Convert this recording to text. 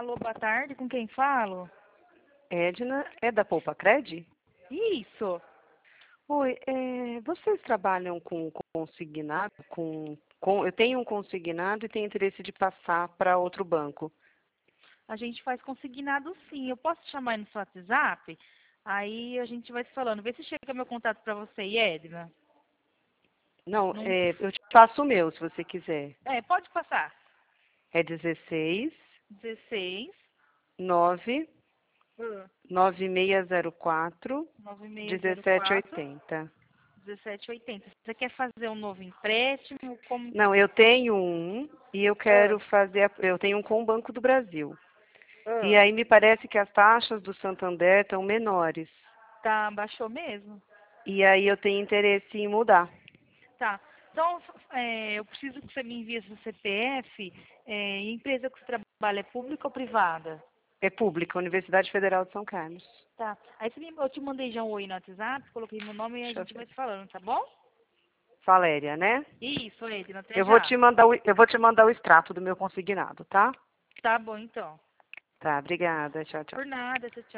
Alô, boa tarde, com quem falo? Edna, é da Poupa Cred? Isso. Oi, vocês trabalham com consignado? Eu tenho um consignado e tenho interesse de passar para outro banco. A gente faz consignado sim. Eu posso te chamar aí no seu WhatsApp? Aí a gente vai se falando. Vê se chega meu contato pra você, Edna. Não, Não... eu te passo o meu, se você quiser. Pode passar. É 16 16 9 ah, 9604 9604 1780. 1780. Você quer fazer um novo empréstimo? Como... Não, eu tenho um e eu Ah, quero fazer. Eu tenho um com o Banco do Brasil. E ah. aí me parece que as taxas do Santander estão menores. Tá, baixou mesmo? E aí eu tenho interesse em mudar. Tá. Então, eu preciso que você me envie seu CPF. E a empresa que você trabalha é pública ou privada? É pública, Universidade Federal de São Carlos. Tá. Aí eu te mandei já um oi no WhatsApp, coloquei meu nome e a Deixa eu gente ver. vai se falando, tá bom? Valéria, né? Isso, Edna, até Eu vou já. te mandar o extrato do meu consignado, tá? Tá bom, então. Tá, obrigada. Tchau, tchau. Por nada, tchau, tchau.